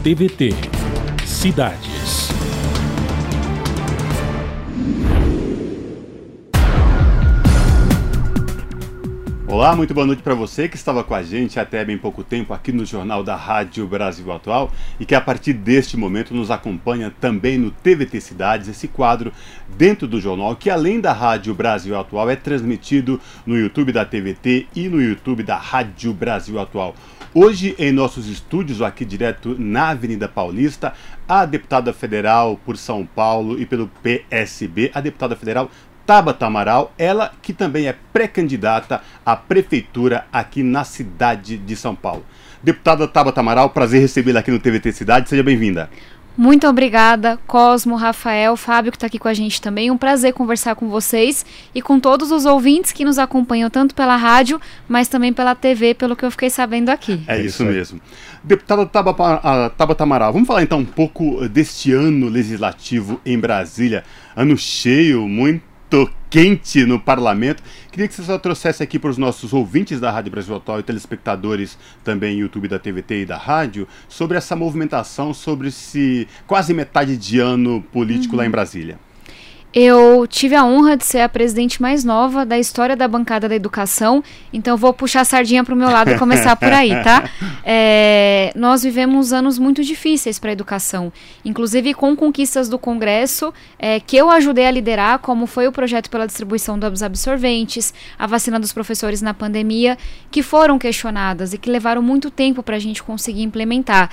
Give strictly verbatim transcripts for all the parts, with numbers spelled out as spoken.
T V T Cidades. Olá, muito boa noite para você que estava com a gente até bem pouco tempo aqui no Jornal da Rádio Brasil Atual e que a partir deste momento nos acompanha também no T V T Cidades, esse quadro dentro do jornal que além da Rádio Brasil Atual é transmitido no YouTube da T V T e no YouTube da Rádio Brasil Atual. Hoje em nossos estúdios aqui direto na Avenida Paulista, a deputada federal por São Paulo e pelo P S B, a deputada federal Tabata Amaral, ela que também é pré-candidata à prefeitura aqui na cidade de São Paulo. Deputada Tabata Amaral, prazer recebê-la aqui no T V T Cidade, seja bem-vinda. Muito obrigada, Cosmo, Rafael, Fábio que está aqui com a gente também, um prazer conversar com vocês e com todos os ouvintes que nos acompanham tanto pela rádio, mas também pela T V, pelo que eu fiquei sabendo aqui. É isso mesmo. Deputada Tabata Amaral, vamos falar então um pouco deste ano legislativo em Brasília, ano cheio, muito quente no parlamento. Queria que você só trouxesse aqui para os nossos ouvintes da Rádio Brasil Atual e telespectadores também no YouTube da T V T e da rádio, sobre essa movimentação, sobre esse quase metade de ano político uhum. lá em Brasília. Eu tive a honra de ser a presidente mais nova da história da bancada da educação, então eu vou puxar a sardinha para o meu lado e começar por aí, tá? É, nós vivemos anos muito difíceis para a educação, inclusive com conquistas do Congresso, é, que eu ajudei a liderar, como foi o projeto pela distribuição dos absorventes, a vacina dos professores na pandemia, que foram questionadas e que levaram muito tempo para a gente conseguir implementar.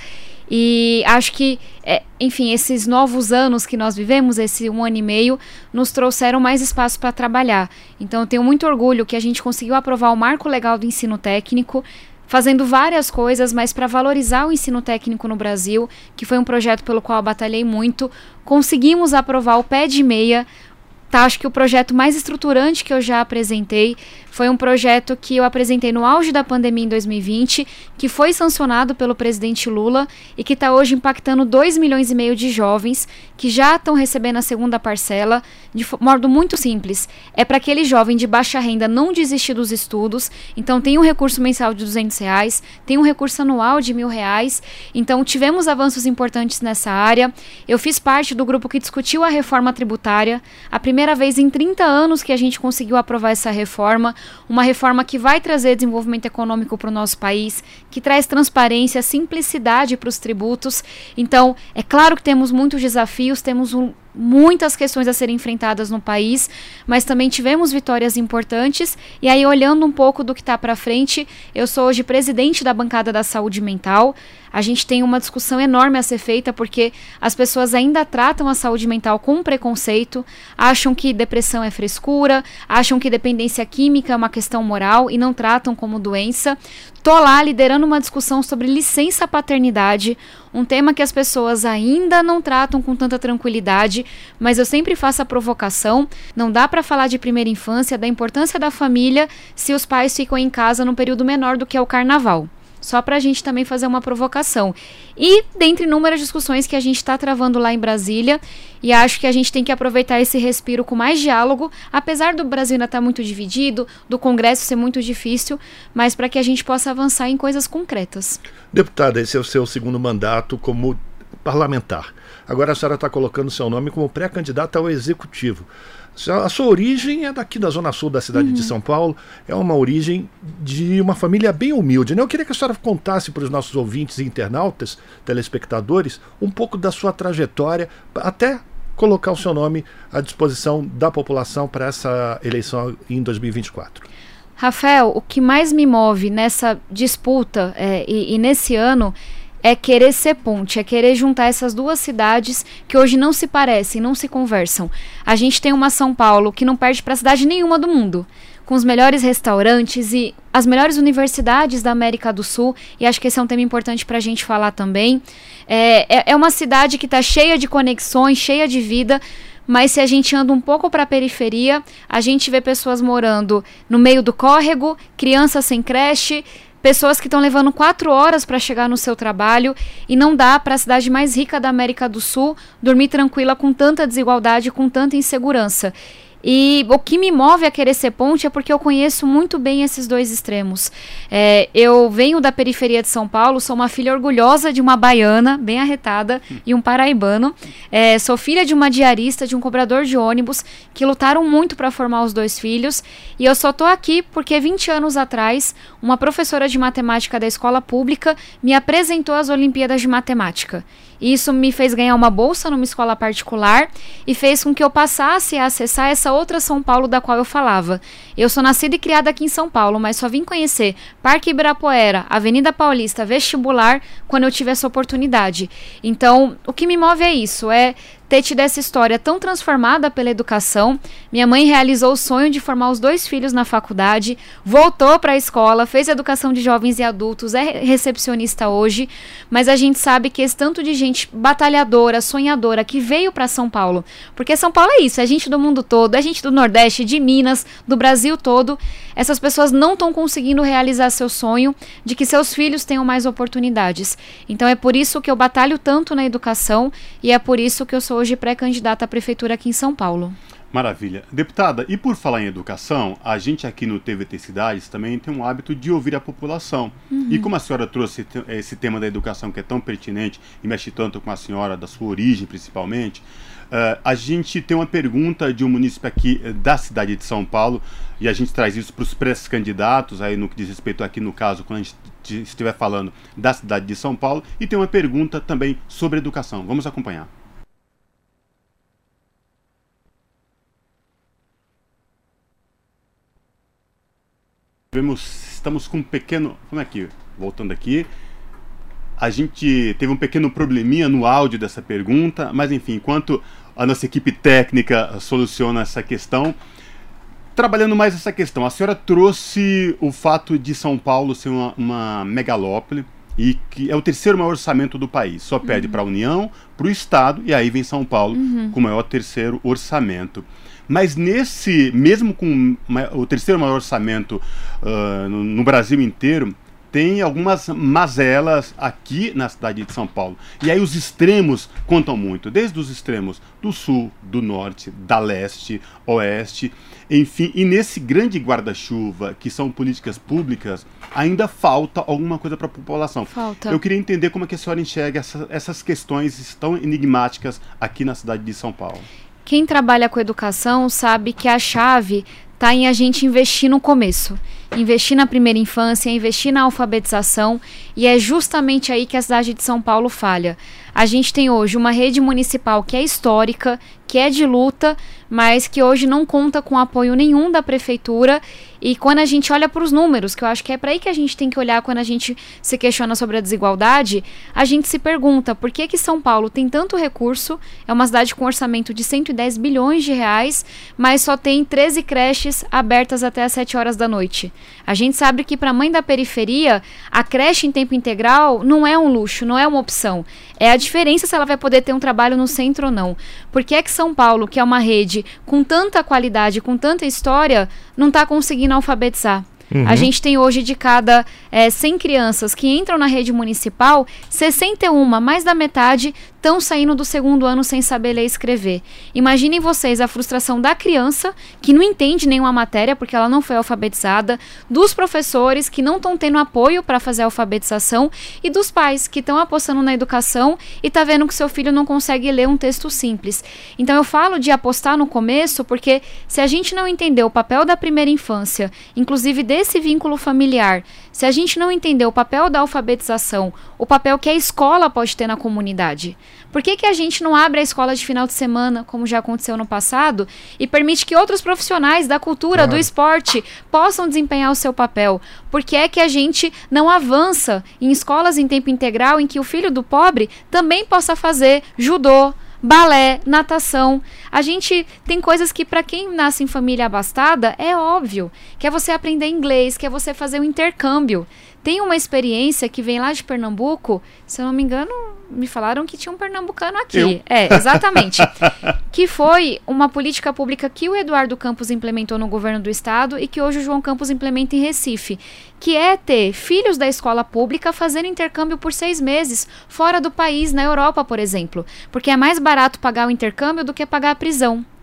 E acho que, é, enfim, esses novos anos que nós vivemos, esse um ano e meio, nos trouxeram mais espaço para trabalhar. Então eu tenho muito orgulho que a gente conseguiu aprovar o Marco Legal do Ensino Técnico, fazendo várias coisas, mas para valorizar o ensino técnico no Brasil, que foi um projeto pelo qual eu batalhei muito. Conseguimos aprovar o Pé de Meia. Tá, acho que o projeto mais estruturante que eu já apresentei foi um projeto que eu apresentei no auge da pandemia em dois mil e vinte, que foi sancionado pelo presidente Lula e que está hoje impactando dois milhões e meio de jovens que já estão recebendo a segunda parcela de modo muito simples. É para aquele jovem de baixa renda não desistir dos estudos, então tem um recurso mensal de duzentos reais, tem um recurso anual de mil reais, então tivemos avanços importantes nessa área. Eu fiz parte do grupo que discutiu a reforma tributária, a primeira vez em trinta anos que a gente conseguiu aprovar essa reforma, uma reforma que vai trazer desenvolvimento econômico para o nosso país, que traz transparência, simplicidade para os tributos. Então, é claro que temos muitos desafios, temos um, muitas questões a serem enfrentadas no país, mas também tivemos vitórias importantes. E aí, olhando um pouco do que está para frente, eu sou hoje presidente da bancada da saúde mental. A gente tem uma discussão enorme a ser feita porque as pessoas ainda tratam a saúde mental com preconceito, acham que depressão é frescura, acham que dependência química é uma questão moral e não tratam como doença. Tô lá liderando uma discussão sobre licença paternidade, um tema que as pessoas ainda não tratam com tanta tranquilidade, mas eu sempre faço a provocação. Não dá para falar de primeira infância, da importância da família, se os pais ficam em casa num período menor do que é o carnaval. Só para a gente também fazer uma provocação. E dentre inúmeras discussões que a gente está travando lá em Brasília, e acho que a gente tem que aproveitar esse respiro com mais diálogo, apesar do Brasil ainda estar muito dividido, do Congresso ser muito difícil, mas para que a gente possa avançar em coisas concretas. Deputada, esse é o seu segundo mandato como parlamentar. Agora a senhora está colocando seu nome como pré-candidata ao Executivo. A sua origem é daqui da Zona Sul da cidade uhum. de São Paulo, é uma origem de uma família bem humilde, né? Eu queria que a senhora contasse para os nossos ouvintes e internautas, telespectadores, um pouco da sua trajetória, até colocar o seu nome à disposição da população para essa eleição em dois mil e vinte e quatro. Rafael, o que mais me move nessa disputa é, e, e nesse ano é querer ser ponte, é querer juntar essas duas cidades que hoje não se parecem, não se conversam. A gente tem uma São Paulo que não perde para cidade nenhuma do mundo, com os melhores restaurantes e as melhores universidades da América do Sul, e acho que esse é um tema importante para a gente falar também. É, é, é uma cidade que está cheia de conexões, cheia de vida, mas se a gente anda um pouco para a periferia, a gente vê pessoas morando no meio do córrego, crianças sem creche, pessoas que estão levando quatro horas para chegar no seu trabalho, e não dá para a cidade mais rica da América do Sul dormir tranquila com tanta desigualdade, com tanta insegurança. E o que me move a querer ser ponte é porque eu conheço muito bem esses dois extremos. É, eu venho da periferia de São Paulo, sou uma filha orgulhosa de uma baiana, bem arretada, e um paraibano. É, sou filha de uma diarista, de um cobrador de ônibus, que lutaram muito para formar os dois filhos. E eu só tô aqui porque vinte anos atrás, uma professora de matemática da escola pública me apresentou às Olimpíadas de Matemática. Isso me fez ganhar uma bolsa numa escola particular e fez com que eu passasse a acessar essa outra São Paulo da qual eu falava. Eu sou nascida e criada aqui em São Paulo, mas só vim conhecer Parque Ibirapuera, Avenida Paulista, Vestibular, quando eu tive essa oportunidade. Então, o que me move é isso, é ter tido essa história tão transformada pela educação. Minha mãe realizou o sonho de formar os dois filhos na faculdade, voltou para a escola, fez educação de jovens e adultos, é recepcionista hoje, mas a gente sabe que esse tanto de gente batalhadora, sonhadora, que veio para São Paulo, porque São Paulo é isso, é gente do mundo todo, é gente do Nordeste, de Minas, do Brasil todo, essas pessoas não estão conseguindo realizar seu sonho de que seus filhos tenham mais oportunidades. Então é por isso que eu batalho tanto na educação e é por isso que eu sou hoje pré-candidata à prefeitura aqui em São Paulo. Maravilha. Deputada, e por falar em educação, a gente aqui no T V T Cidades também tem um hábito de ouvir a população. Uhum. E como a senhora trouxe esse tema da educação que é tão pertinente e mexe tanto com a senhora, da sua origem principalmente, uh, a gente tem uma pergunta de um munícipe aqui uh, da cidade de São Paulo, e a gente traz isso para os pré-candidatos, aí no que diz respeito aqui no caso, quando a gente estiver falando da cidade de São Paulo, e tem uma pergunta também sobre educação. Vamos acompanhar. Estamos com um pequeno... Como é que... Voltando aqui. A gente teve um pequeno probleminha no áudio dessa pergunta, mas enfim, enquanto a nossa equipe técnica soluciona essa questão, trabalhando mais essa questão, a senhora trouxe o fato de São Paulo ser uma, uma megalópole e que é o terceiro maior orçamento do país. Só perde uhum. para a União, para o Estado, e aí vem São Paulo uhum. com o maior terceiro orçamento. Mas nesse, mesmo com o terceiro maior orçamento uh, no, no Brasil inteiro, tem algumas mazelas aqui na cidade de São Paulo. E aí os extremos contam muito, desde os extremos do sul, do norte, da leste, oeste, enfim. E nesse grande guarda-chuva, que são políticas públicas, ainda falta alguma coisa para a população. Falta. Eu queria entender como é que a senhora enxerga essa, essas questões tão enigmáticas aqui na cidade de São Paulo. Quem trabalha com educação sabe que a chave está em a gente investir no começo. Investir na primeira infância, investir na alfabetização, e é justamente aí que a cidade de São Paulo falha. A gente tem hoje uma rede municipal que é histórica, que é de luta, mas que hoje não conta com apoio nenhum da prefeitura. E quando a gente olha para os números, que eu acho que é para aí que a gente tem que olhar quando a gente se questiona sobre a desigualdade, a gente se pergunta por que que São Paulo tem tanto recurso, é uma cidade com orçamento de cento e dez bilhões de reais, mas só tem treze creches abertas até às sete horas da noite. A gente sabe que para a mãe da periferia, a creche em tempo integral não é um luxo, não é uma opção. É a diferença se ela vai poder ter um trabalho no centro ou não. Por que é que São Paulo, que é uma rede com tanta qualidade, com tanta história, não está conseguindo alfabetizar? Uhum. A gente tem hoje, de cada é, cem crianças que entram na rede municipal, sessenta e um, mais da metade, estão saindo do segundo ano sem saber ler e escrever. Imaginem vocês a frustração da criança, que não entende nenhuma matéria porque ela não foi alfabetizada, dos professores que não estão tendo apoio para fazer a alfabetização, e dos pais que estão apostando na educação e tá vendo que seu filho não consegue ler um texto simples. Então eu falo de apostar no começo porque se a gente não entender o papel da primeira infância, inclusive desse vínculo familiar, se a gente não entender o papel da alfabetização, o papel que a escola pode ter na comunidade, por que que a gente não abre a escola de final de semana, como já aconteceu no passado, e permite que outros profissionais da cultura, claro, do esporte, possam desempenhar o seu papel? Por que é que a gente não avança em escolas em tempo integral em que o filho do pobre também possa fazer judô, balé, natação? A gente tem coisas que para quem nasce em família abastada é óbvio, que é você aprender inglês, que é você fazer um intercâmbio. Tem uma experiência que vem lá de Pernambuco, se eu não me engano, me falaram que tinha um pernambucano aqui. Eu. É, exatamente. Que foi uma política pública que o Eduardo Campos implementou no governo do estado e que hoje o João Campos implementa em Recife, que é ter filhos da escola pública fazendo intercâmbio por seis meses fora do país, na Europa, por exemplo, porque é mais barato pagar o intercâmbio do que pagar a prisão.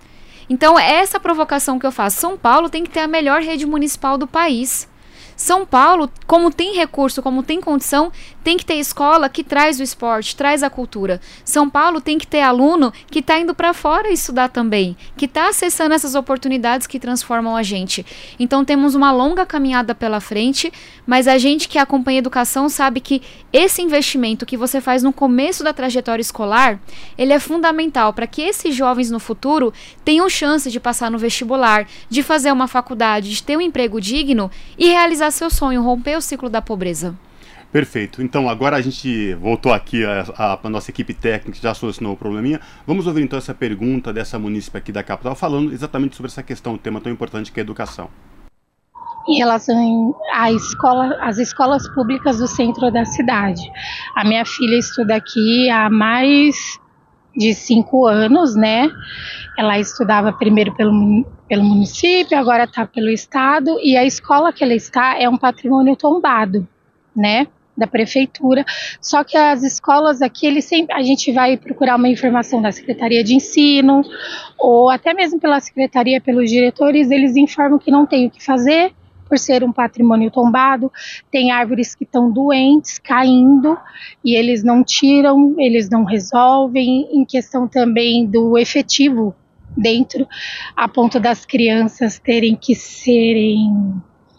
Então, é essa provocação que eu faço. São Paulo tem que ter a melhor rede municipal do país. São Paulo, como tem recurso, como tem condição, tem que ter escola que traz o esporte, traz a cultura. São Paulo tem que ter aluno que está indo para fora estudar também, que está acessando essas oportunidades que transformam a gente. Então temos uma longa caminhada pela frente, mas a gente que acompanha a educação sabe que esse investimento que você faz no começo da trajetória escolar, ele é fundamental para que esses jovens no futuro tenham chance de passar no vestibular, de fazer uma faculdade, de ter um emprego digno e realizar seu sonho, romper o ciclo da pobreza. Perfeito. Então, agora a gente voltou aqui, a, a, a nossa equipe técnica já solucionou o probleminha. Vamos ouvir então essa pergunta dessa munícipe aqui da capital, falando exatamente sobre essa questão, um tema tão importante que é a educação. Em relação à escola, às escolas públicas do centro da cidade. A minha filha estuda aqui há mais de cinco anos, né? Ela estudava primeiro pelo, pelo município, agora está pelo estado, e a escola que ela está é um patrimônio tombado, né? Da prefeitura, só que as escolas aqui, eles sempre, a gente vai procurar uma informação da Secretaria de Ensino, ou até mesmo pela Secretaria, pelos diretores, eles informam que não tem o que fazer, por ser um patrimônio tombado, tem árvores que estão doentes, caindo, e eles não tiram, eles não resolvem, em questão também do efetivo dentro, a ponto das crianças terem que serem,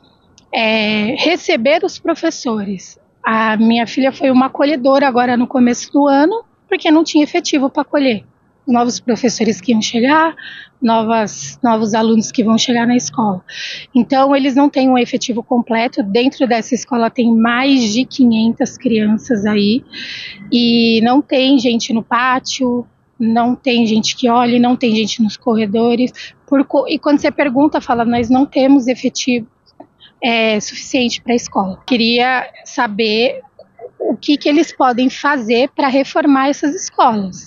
é, receber os professores. A minha filha foi uma acolhedora agora no começo do ano, porque não tinha efetivo para acolher. Novos professores que iam chegar, novas, novos alunos que vão chegar na escola. Então, eles não têm um efetivo completo. Dentro dessa escola tem mais de quinhentas crianças aí, e não tem gente no pátio, não tem gente que olhe, não tem gente nos corredores. Por, e quando você pergunta, fala, nós não temos efetivo É, suficiente para a escola. Queria saber o que, que eles podem fazer para reformar essas escolas.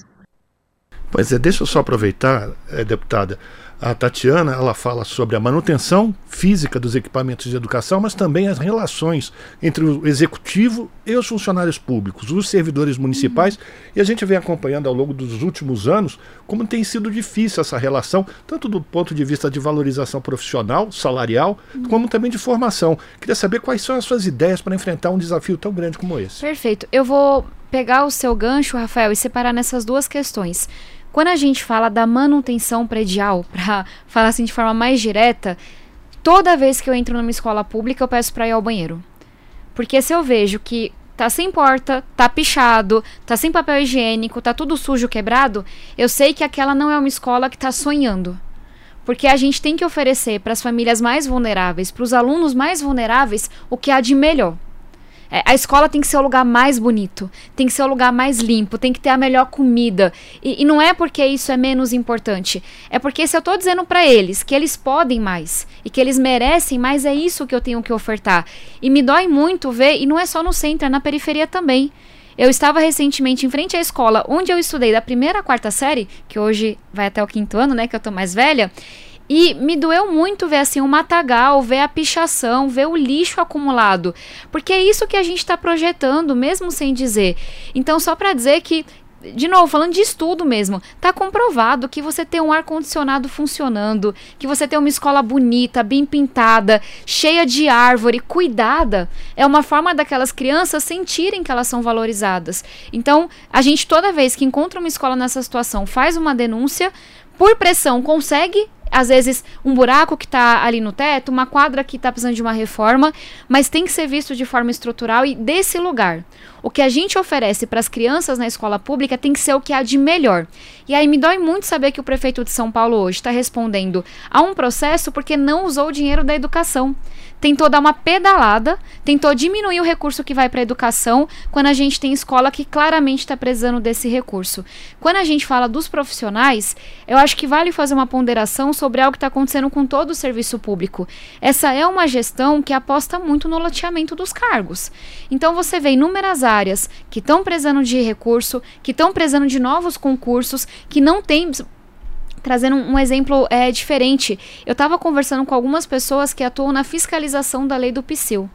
Pois é, deixa eu só aproveitar, é, deputada. A Tatiana, ela fala sobre a manutenção física dos equipamentos de educação, mas também as relações entre o executivo e os funcionários públicos, os servidores municipais, uhum. E a gente vem acompanhando ao longo dos últimos anos como tem sido difícil essa relação, tanto do ponto de vista de valorização profissional, salarial, uhum. como também de formação. Queria saber quais são as suas ideias para enfrentar um desafio tão grande como esse. Perfeito. Eu vou pegar o seu gancho, Rafael, e separar nessas duas questões. Quando a gente fala da manutenção predial, para falar assim de forma mais direta, toda vez que eu entro numa escola pública eu peço para ir ao banheiro. Porque se eu vejo que tá sem porta, tá pichado, tá sem papel higiênico, tá tudo sujo, quebrado, eu sei que aquela não é uma escola que tá sonhando. Porque a gente tem que oferecer para as famílias mais vulneráveis, para os alunos mais vulneráveis, o que há de melhor. É, a escola tem que ser o lugar mais bonito, tem que ser o lugar mais limpo, tem que ter a melhor comida. E, e não é porque isso é menos importante, é porque se eu estou dizendo para eles que eles podem mais e que eles merecem mais, é isso que eu tenho que ofertar. E me dói muito ver, e não é só no centro, é na periferia também. Eu estava recentemente em frente à escola onde eu estudei da primeira à quarta série, que hoje vai até o quinto ano, né, que eu tô mais velha. E me doeu muito ver assim o matagal, ver a pichação, ver o lixo acumulado. Porque é isso que a gente está projetando, mesmo sem dizer. Então, só para dizer que, de novo, falando de estudo mesmo, está comprovado que você ter um ar-condicionado funcionando, que você ter uma escola bonita, bem pintada, cheia de árvore, cuidada, é uma forma daquelas crianças sentirem que elas são valorizadas. Então, a gente toda vez que encontra uma escola nessa situação, faz uma denúncia, por pressão consegue, às vezes, um buraco que está ali no teto, uma quadra que está precisando de uma reforma, mas tem que ser visto de forma estrutural e desse lugar. O que a gente oferece para as crianças na escola pública tem que ser o que há de melhor. E aí me dói muito saber que o prefeito de São Paulo hoje está respondendo a um processo porque não usou o dinheiro da educação. Tentou dar uma pedalada, tentou diminuir o recurso que vai para a educação, quando a gente tem escola que claramente está precisando desse recurso. Quando a gente fala dos profissionais, eu acho que vale fazer uma ponderação sobre algo que está acontecendo com todo o serviço público. Essa é uma gestão que aposta muito no loteamento dos cargos. Então você vê inúmeras áreas que estão precisando de recurso, que estão precisando de novos concursos, que não tem... Trazendo um exemplo é, diferente, eu estava conversando com algumas pessoas que atuam na fiscalização da lei do P S I L.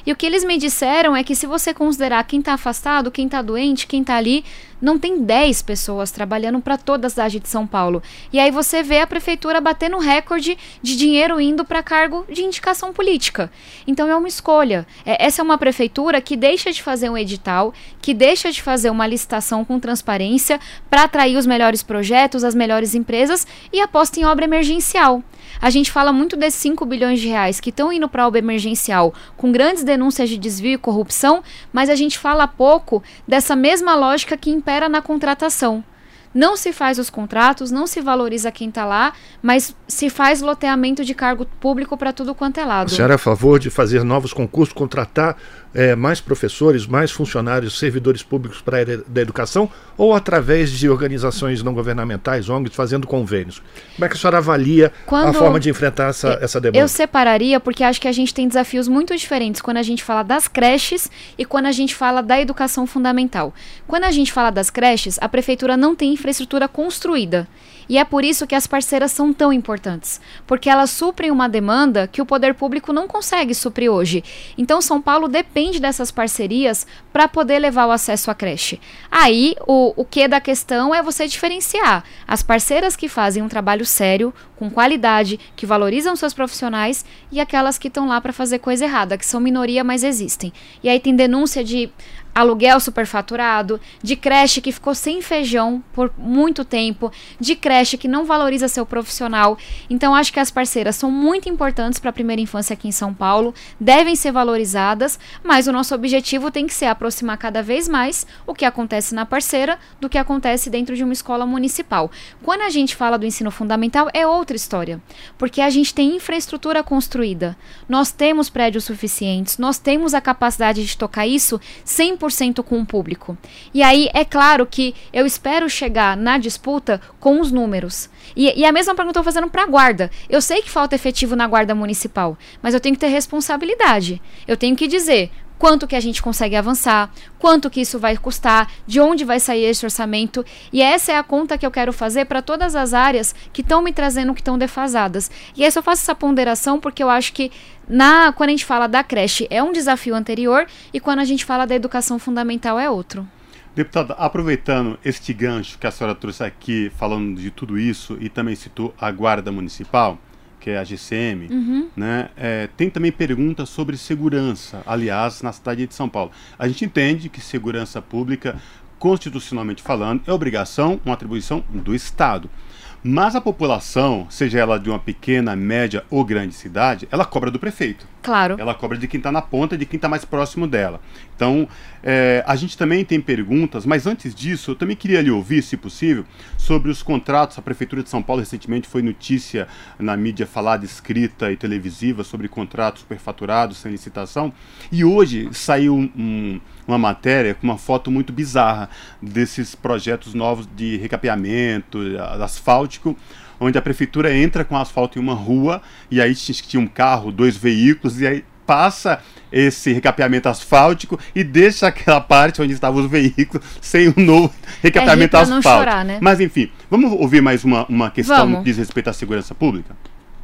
E o que eles me disseram é que se você considerar quem está afastado, quem está doente, quem está ali, não tem dez pessoas trabalhando para toda a cidade de São Paulo. E aí você vê a prefeitura batendo recorde de dinheiro indo para cargo de indicação política. Então é uma escolha. É, essa é uma prefeitura que deixa de fazer um edital, que deixa de fazer uma licitação com transparência para atrair os melhores projetos, as melhores empresas e aposta em obra emergencial. A gente fala muito desses cinco bilhões de reais que estão indo para a obra emergencial com grandes denúncias de desvio e corrupção, mas a gente fala pouco dessa mesma lógica que impera na contratação. Não se faz os contratos, não se valoriza quem está lá, mas se faz loteamento de cargo público para tudo quanto é lado. A senhora é a favor de fazer novos concursos, contratar é, mais professores, mais funcionários, servidores públicos para a área da educação, ou através de organizações não governamentais, O N Gs, fazendo convênios? Como é que a senhora avalia Quando a forma de enfrentar essa, eu, essa demanda? Eu separaria, porque acho que a gente tem desafios muito diferentes quando a gente fala das creches e quando a gente fala da educação fundamental. Quando a gente fala das creches, a prefeitura não tem infraestrutura construída. E é por isso que as parceiras são tão importantes, porque elas suprem uma demanda que o poder público não consegue suprir hoje. Então São Paulo depende dessas parcerias para poder levar o acesso à creche. Aí o, o que da questão é você diferenciar as parceiras que fazem um trabalho sério, com qualidade, que valorizam seus profissionais e aquelas que estão lá para fazer coisa errada, que são minoria, mas existem. E aí tem denúncia de aluguel superfaturado, de creche que ficou sem feijão por muito tempo, de creche que não valoriza seu profissional. Então acho que as parceiras são muito importantes para a primeira infância aqui em São Paulo, devem ser valorizadas, mas o nosso objetivo tem que ser aproximar cada vez mais o que acontece na parceira do que acontece dentro de uma escola municipal. Quando a gente fala do ensino fundamental é outra história, porque a gente tem infraestrutura construída, nós temos prédios suficientes, nós temos a capacidade de tocar isso cem por cento com o público. E aí é claro que eu espero chegar na disputa com os números. E, e a mesma pergunta eu estou fazendo para a guarda. Eu sei que falta efetivo na guarda municipal, mas eu tenho que ter responsabilidade. Eu tenho que dizer quanto que a gente consegue avançar, quanto que isso vai custar, de onde vai sair esse orçamento, e essa é a conta que eu quero fazer para todas as áreas que estão me trazendo, que estão defasadas. E aí eu faço essa ponderação porque eu acho que na, quando a gente fala da creche é um desafio anterior e quando a gente fala da educação fundamental é outro. Deputada, aproveitando este gancho que a senhora trouxe aqui, falando de tudo isso, e também citou a Guarda Municipal, que é a G C M, uhum. né? É, tem também perguntas sobre segurança, aliás, na cidade de São Paulo. A gente entende que segurança pública, constitucionalmente falando, é obrigação, uma atribuição do Estado. Mas a população, seja ela de uma pequena, média ou grande cidade, ela cobra do prefeito. Claro. Ela cobra de quem está na ponta, de quem está mais próximo dela. Então, é, a gente também tem perguntas, mas antes disso, eu também queria lhe ouvir, se possível, sobre os contratos. A Prefeitura de São Paulo recentemente foi notícia na mídia falada, escrita e televisiva sobre contratos superfaturados, sem licitação. E hoje saiu um, uma matéria com uma foto muito bizarra desses projetos novos de recapeamento, asfáltico, onde a prefeitura entra com asfalto em uma rua e aí tinha um carro, dois veículos, e aí passa esse recapeamento asfáltico e deixa aquela parte onde estavam os veículos sem um novo recapeamento é asfáltico. Não chorar, né? Mas enfim, vamos ouvir mais uma, uma questão vamos. que diz respeito à segurança pública?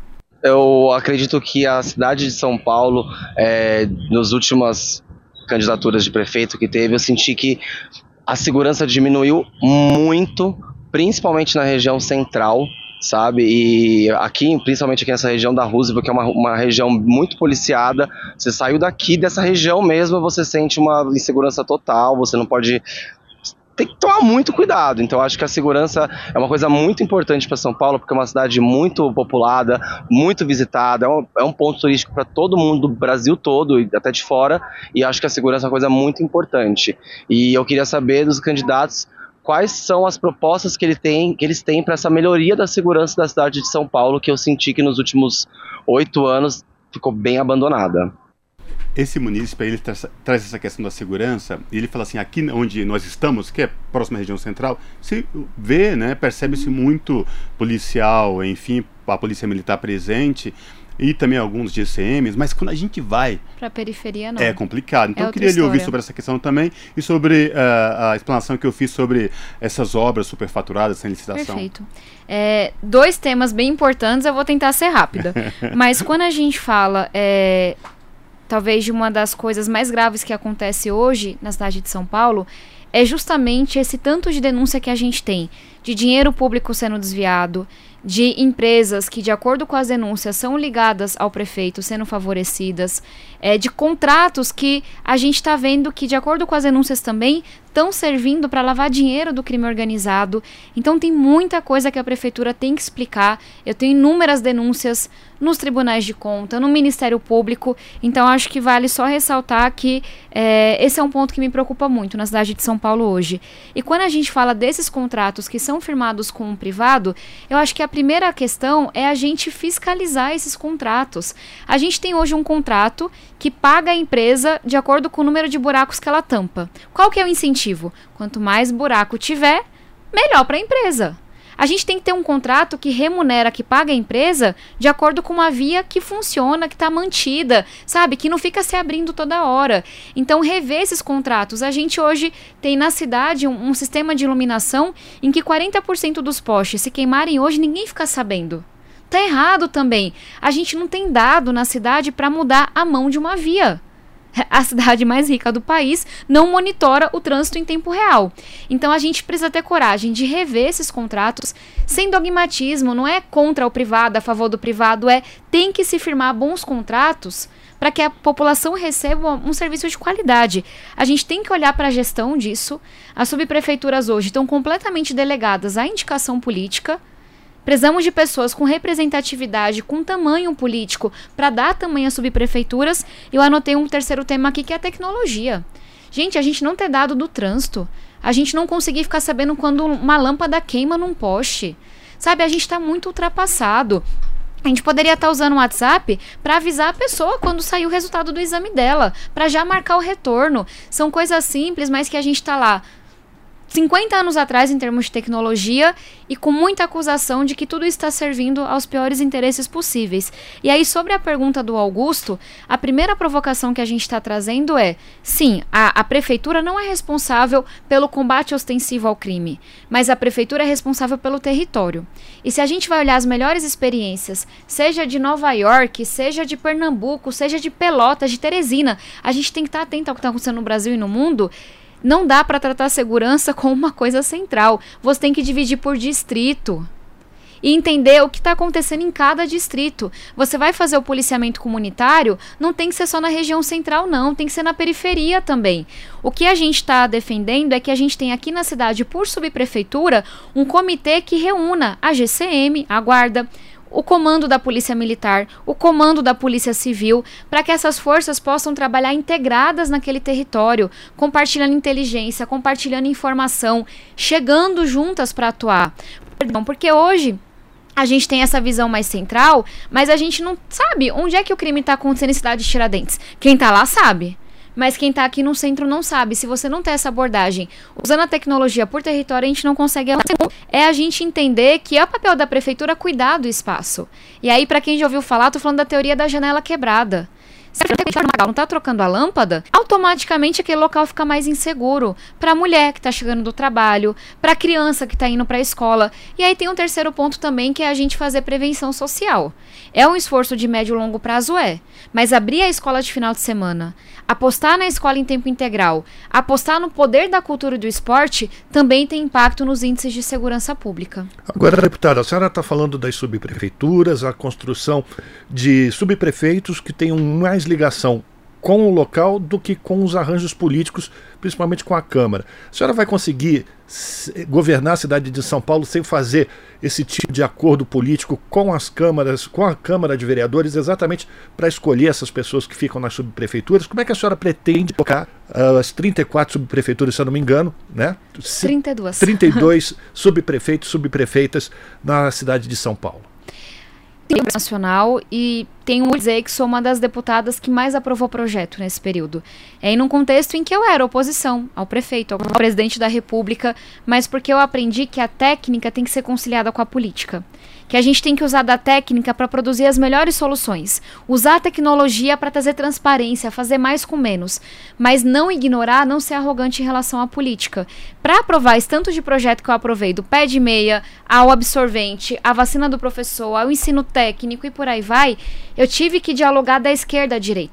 Eu acredito que a cidade de São Paulo, é, nas últimas candidaturas de prefeito que teve, eu senti que a segurança diminuiu muito, principalmente na região central, sabe, e aqui, principalmente aqui nessa região da Roosevelt, que é uma, uma região muito policiada. Você saiu daqui dessa região mesmo, você sente uma insegurança total, você não pode... Tem que tomar muito cuidado. Então acho que a segurança é uma coisa muito importante para São Paulo, porque é uma cidade muito populada, muito visitada, é um, é um ponto turístico para todo mundo, do Brasil todo e até de fora, e acho que a segurança é uma coisa muito importante. E eu queria saber dos candidatos quais são as propostas que, ele tem, que eles têm para essa melhoria da segurança da cidade de São Paulo, que eu senti que nos últimos oito anos ficou bem abandonada. Esse munícipe, ele tra traz essa questão da segurança, e ele fala assim, aqui onde nós estamos, que é próxima à região central, se vê, né, percebe-se muito policial, enfim, a polícia militar presente, e também alguns G C Ms, mas quando a gente vai... Para a periferia, não. É complicado. Então é eu queria lhe ouvir história. sobre essa questão também e sobre uh, a explanação que eu fiz sobre essas obras superfaturadas sem licitação. Perfeito. É, dois temas bem importantes, eu vou tentar ser rápida. Mas quando a gente fala... É, talvez de uma das coisas mais graves que acontece hoje na cidade de São Paulo, é justamente esse tanto de denúncia que a gente tem, de dinheiro público sendo desviado, de empresas que, de acordo com as denúncias, são ligadas ao prefeito, sendo favorecidas, é, de contratos que a gente está vendo que, de acordo com as denúncias também, estão servindo para lavar dinheiro do crime organizado. Então tem muita coisa que a prefeitura tem que explicar. Eu tenho inúmeras denúncias nos tribunais de conta, no Ministério Público, então acho que vale só ressaltar que é, esse é um ponto que me preocupa muito na cidade de São Paulo hoje. E quando a gente fala desses contratos que são firmados com o privado, eu acho que a primeira questão é a gente fiscalizar esses contratos. A gente tem hoje um contrato que paga a empresa de acordo com o número de buracos que ela tampa. Qual que é o incentivo? Quanto mais buraco tiver, melhor para a empresa. A gente tem que ter um contrato que remunera, que paga a empresa de acordo com uma via que funciona, que está mantida, sabe? Que não fica se abrindo toda hora. Então, rever esses contratos. A gente hoje tem na cidade um, um sistema de iluminação em que quarenta por cento dos postes se queimarem hoje, ninguém fica sabendo. Tá errado também. A gente não tem dado na cidade para mudar a mão de uma via. A cidade mais rica do país não monitora o trânsito em tempo real. Então a gente precisa ter coragem de rever esses contratos sem dogmatismo. Não é contra o privado, a favor do privado, é tem que se firmar bons contratos para que a população receba um serviço de qualidade. A gente tem que olhar para a gestão disso. As subprefeituras hoje estão completamente delegadas à indicação política. Precisamos de pessoas com representatividade, com tamanho político, para dar tamanho às subprefeituras. Eu anotei um terceiro tema aqui, que é a tecnologia. Gente, a gente não ter dado do trânsito, a gente não conseguir ficar sabendo quando uma lâmpada queima num poste. Sabe, a gente está muito ultrapassado. A gente poderia estar usando o WhatsApp para avisar a pessoa quando sair o resultado do exame dela, para já marcar o retorno. São coisas simples, mas que a gente está lá cinquenta anos atrás em termos de tecnologia e com muita acusação de que tudo está servindo aos piores interesses possíveis. E aí, sobre a pergunta do Augusto, a primeira provocação que a gente está trazendo é, sim, a, a prefeitura não é responsável pelo combate ostensivo ao crime, mas a prefeitura é responsável pelo território. E se a gente vai olhar as melhores experiências, seja de Nova York, seja de Pernambuco, seja de Pelotas, de Teresina, a gente tem que estar atento ao que está acontecendo no Brasil e no mundo. Não dá para tratar a segurança como uma coisa central. Você tem que dividir por distrito e entender o que está acontecendo em cada distrito. Você vai fazer o policiamento comunitário, não tem que ser só na região central, não. Tem que ser na periferia também. O que a gente está defendendo é que a gente tem aqui na cidade, por subprefeitura, um comitê que reúna a G C M, a Guarda, o comando da Polícia Militar, o comando da Polícia Civil, para que essas forças possam trabalhar integradas naquele território, compartilhando inteligência, compartilhando informação, chegando juntas para atuar. Perdão, porque hoje a gente tem essa visão mais central, mas a gente não sabe onde é que o crime está acontecendo em cidade de Tiradentes. Quem está lá sabe. Mas quem está aqui no centro não sabe. Se você não tem essa abordagem, usando a tecnologia por território, a gente não consegue. É a gente entender que é o papel da prefeitura cuidar do espaço. E aí, para quem já ouviu falar, estou falando da teoria da janela quebrada. Se a prefeitura não está trocando a lâmpada, automaticamente aquele local fica mais inseguro para a mulher que está chegando do trabalho, para a criança que está indo para a escola. E aí tem um terceiro ponto também, que é a gente fazer prevenção social. É um esforço de médio e longo prazo, é. Mas abrir a escola de final de semana, apostar na escola em tempo integral, apostar no poder da cultura e do esporte, também tem impacto nos índices de segurança pública. Agora, deputada, a senhora está falando das subprefeituras, a construção de subprefeitos que tenham mais ligação com o local do que com os arranjos políticos, principalmente com a Câmara. A senhora vai conseguir governar a cidade de São Paulo sem fazer esse tipo de acordo político com as câmaras, com a Câmara de Vereadores, exatamente para escolher essas pessoas que ficam nas subprefeituras? Como é que a senhora pretende colocar uh, as trinta e quatro subprefeituras, se eu não me engano, né? trinta e dois. trinta e dois subprefeitos, subprefeitas na cidade de São Paulo? Nacional, e tenho que dizer que sou uma das deputadas que mais aprovou projeto nesse período. É em um contexto em que eu era oposição ao prefeito, ao presidente da República, mas porque eu aprendi que a técnica tem que ser conciliada com a política. Que a gente tem que usar da técnica para produzir as melhores soluções. Usar a tecnologia para trazer transparência, fazer mais com menos. Mas não ignorar, não ser arrogante em relação à política. Para aprovar esse tanto de projeto que eu aprovei, do pé de meia, ao absorvente, à vacina do professor, ao ensino técnico e por aí vai, eu tive que dialogar da esquerda à direita.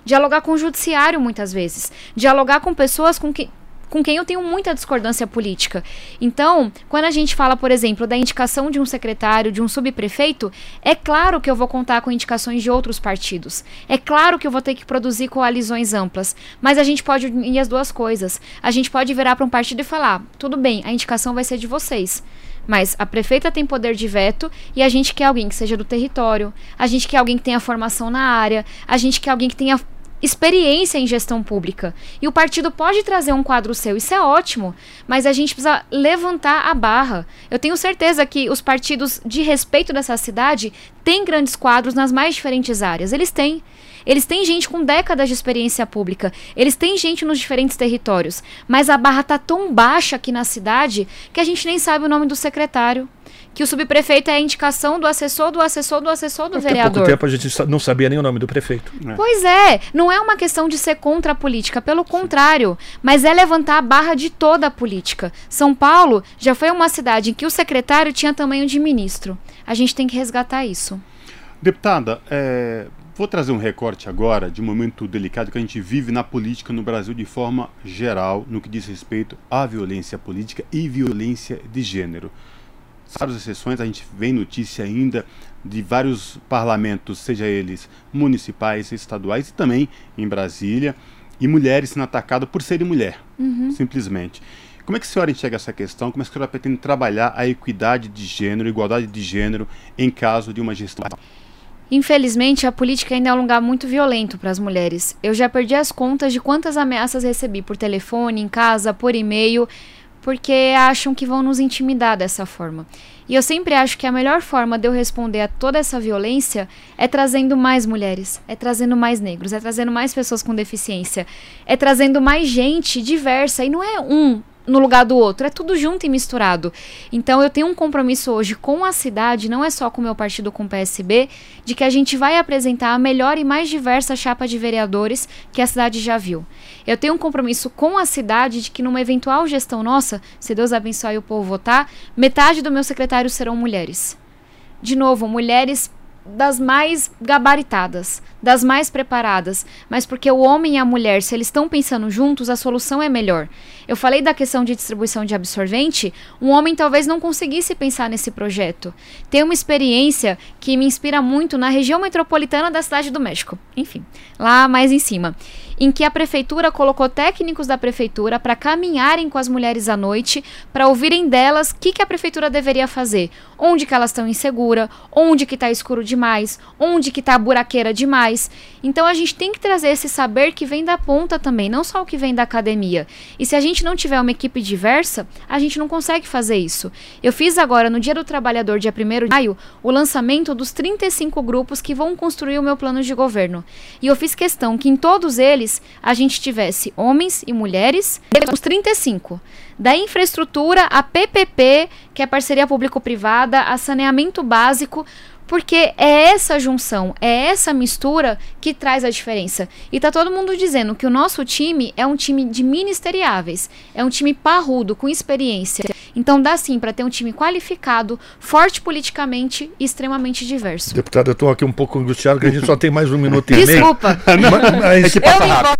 dialogar com o judiciário muitas vezes, dialogar com pessoas com que com quem eu tenho muita discordância política. Então, quando a gente fala, por exemplo, da indicação de um secretário, de um subprefeito, é claro que eu vou contar com indicações de outros partidos. É claro que eu vou ter que produzir coalizões amplas. Mas a gente pode unir as duas coisas. A gente pode virar para um partido e falar, tudo bem, a indicação vai ser de vocês. Mas a prefeita tem poder de veto e a gente quer alguém que seja do território, a gente quer alguém que tenha formação na área, a gente quer alguém que tenha experiência em gestão pública. E o partido pode trazer um quadro seu, isso é ótimo, mas a gente precisa levantar a barra. Eu tenho certeza que os partidos de respeito dessa cidade têm grandes quadros nas mais diferentes áreas. Eles têm. Eles têm gente com décadas de experiência pública, eles têm gente nos diferentes territórios, mas a barra está tão baixa aqui na cidade que a gente nem sabe o nome do secretário. Que o subprefeito é a indicação do assessor, do assessor, do assessor do Até vereador. pouco tempo a gente não sabia nem o nome do prefeito. É. Pois é, não é uma questão de ser contra a política, pelo contrário, mas é levantar a barra de toda a política. São Paulo já foi uma cidade em que o secretário tinha tamanho de ministro. A gente tem que resgatar isso. Deputada, é, vou trazer um recorte agora de um momento delicado que a gente vive na política no Brasil de forma geral, no que diz respeito à violência política e violência de gênero. Várias exceções, a gente vê notícia ainda de vários parlamentos, seja eles municipais, estaduais e também em Brasília, e mulheres sendo atacadas por serem mulher, Uhum. simplesmente. Como é que a senhora enxerga essa questão? Como é que a senhora pretende trabalhar a equidade de gênero, igualdade de gênero em caso de uma gestão? Infelizmente, a política ainda é um lugar muito violento para as mulheres. Eu já perdi as contas de quantas ameaças recebi por telefone, em casa, por e-mail, porque acham que vão nos intimidar dessa forma. E eu sempre acho que a melhor forma de eu responder a toda essa violência é trazendo mais mulheres, é trazendo mais negros, é trazendo mais pessoas com deficiência, é trazendo mais gente diversa, e não é um no lugar do outro, é tudo junto e misturado. Então eu tenho um compromisso hoje com a cidade, não é só com o meu partido, com o P S B, de que a gente vai apresentar a melhor e mais diversa chapa de vereadores que a cidade já viu. Eu tenho um compromisso com a cidade de que numa eventual gestão nossa, se Deus abençoar e o povo votar, metade do meu secretário serão mulheres. De novo, mulheres das mais gabaritadas, das mais preparadas, mas porque o homem e a mulher, se eles estão pensando juntos, a solução é melhor. Eu falei da questão de distribuição de absorvente, um homem talvez não conseguisse pensar nesse projeto. Tem uma experiência que me inspira muito na região metropolitana da Cidade do México, enfim, lá mais em cima, em que a prefeitura colocou técnicos da prefeitura para caminharem com as mulheres à noite, para ouvirem delas o que, que a prefeitura deveria fazer, onde que elas estão inseguras, onde que está escuro demais, onde que está buraqueira demais. Então a gente tem que trazer esse saber que vem da ponta também, não só o que vem da academia. E se a gente não tiver uma equipe diversa, a gente não consegue fazer isso. Eu fiz agora, no Dia do Trabalhador, dia primeiro de maio, o lançamento dos trinta e cinco grupos que vão construir o meu plano de governo. E eu fiz questão que em todos eles a gente tivesse homens e mulheres, os trinta e cinco. Da infraestrutura, a P P P, que é parceria público-privada, a saneamento básico, porque é essa junção, é essa mistura que traz a diferença. E tá todo mundo dizendo que o nosso time é um time de ministeriáveis, é um time parrudo, com experiência. Então dá sim para ter um time qualificado, forte politicamente e extremamente diverso. Deputado, eu estou aqui um pouco angustiado, que a gente só tem mais um minuto e meio. Desculpa. Mas, mas É que passa rápido.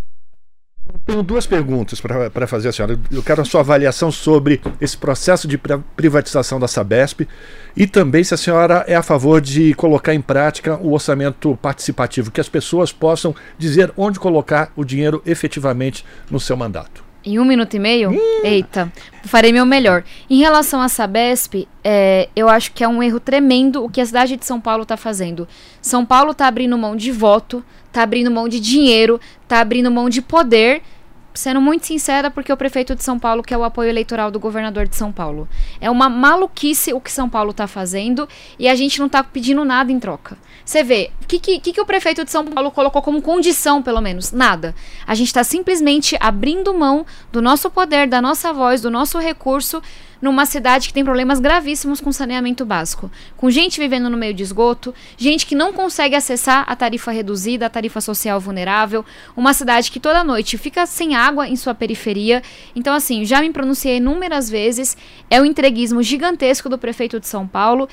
tenho duas perguntas para fazer a senhora. Eu quero a sua avaliação sobre esse processo de privatização da Sabesp e também se a senhora é a favor de colocar em prática o orçamento participativo, que as pessoas possam dizer onde colocar o dinheiro efetivamente no seu mandato. Em um minuto e meio? Hum. Eita, farei meu melhor. Em relação à Sabesp, é, eu acho que é um erro tremendo o que a cidade de São Paulo está fazendo. São Paulo está abrindo mão de voto, está abrindo mão de dinheiro, está abrindo mão de poder, sendo muito sincera, porque o prefeito de São Paulo quer o apoio eleitoral do governador de São Paulo. É uma maluquice o que São Paulo está fazendo e a gente não está pedindo nada em troca. Você vê, o que, que, que o prefeito de São Paulo colocou como condição, pelo menos? Nada. A gente está simplesmente abrindo mão do nosso poder, da nossa voz, do nosso recurso, numa cidade que tem problemas gravíssimos com saneamento básico. Com gente vivendo no meio de esgoto, gente que não consegue acessar a tarifa reduzida, a tarifa social vulnerável, uma cidade que toda noite fica sem água em sua periferia. Então, assim, já me pronunciei inúmeras vezes, é um entreguismo gigantesco do prefeito de São Paulo.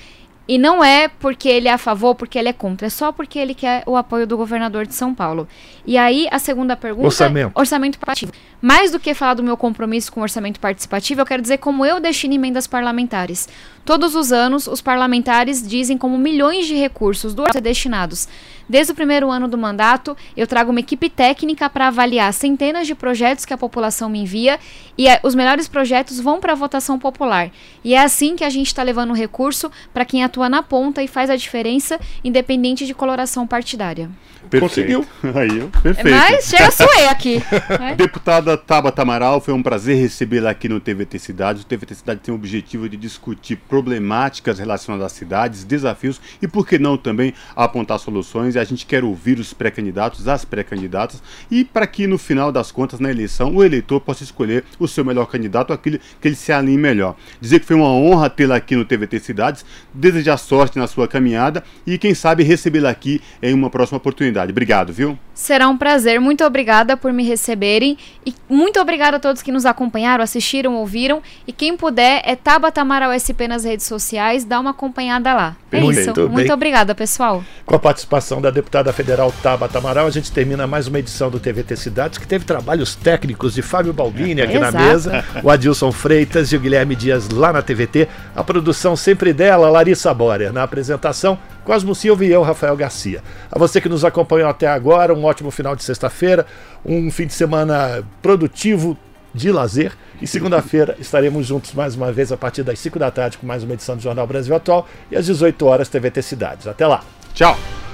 E não é porque ele é a favor, porque ele é contra, é só porque ele quer o apoio do governador de São Paulo. E aí, a segunda pergunta... Orçamento. Orçamento participativo. Mais do que falar do meu compromisso com o orçamento participativo, eu quero dizer como eu destino emendas parlamentares. Todos os anos, os parlamentares dizem como milhões de recursos do orçamento destinados. Desde o primeiro ano do mandato, eu trago uma equipe técnica para avaliar centenas de projetos que a população me envia e é, os melhores projetos vão para a votação popular. E é assim que a gente está levando o recurso para quem atua na ponta e faz a diferença, independente de coloração partidária. Perfeito. Aí, perfeito. Mas chega, suei aqui. Deputada Tabata Amaral, foi um prazer recebê-la aqui no T V T Cidades. O T V T Cidades tem o objetivo de discutir problemáticas relacionadas às cidades, desafios e, por que não, também apontar soluções. E a gente quer ouvir os pré-candidatos, as pré-candidatas, e para que no final das contas, na eleição, o eleitor possa escolher o seu melhor candidato, aquele que ele se alinhe melhor. Dizer que foi uma honra tê-la aqui no T V T Cidades, desejar sorte na sua caminhada e, quem sabe, recebê-la aqui em uma próxima oportunidade. Obrigado, viu? Será um prazer. Muito obrigada por me receberem e muito obrigada a todos que nos acompanharam, assistiram, ouviram. E quem puder, é Tabata Amaral S P nas redes sociais, dá uma acompanhada lá. É Muito isso. bem. Muito obrigada, pessoal. Com a participação da deputada federal Tabata Amaral, a gente termina mais uma edição do T V T Cidades, que teve trabalhos técnicos de Fábio Balbini aqui Exato. na mesa, o Adilson Freitas e o Guilherme Dias lá na T V T. A produção sempre dela, Larissa Borer. Na apresentação, Cosmo Silva e eu, Rafael Garcia. A você que nos acompanhou até agora, um ótimo final de sexta-feira, um fim de semana produtivo de lazer. E segunda-feira estaremos juntos mais uma vez a partir das cinco da tarde com mais uma edição do Jornal Brasil Atual e às dezoito horas T V T Cidades. Até lá. Tchau.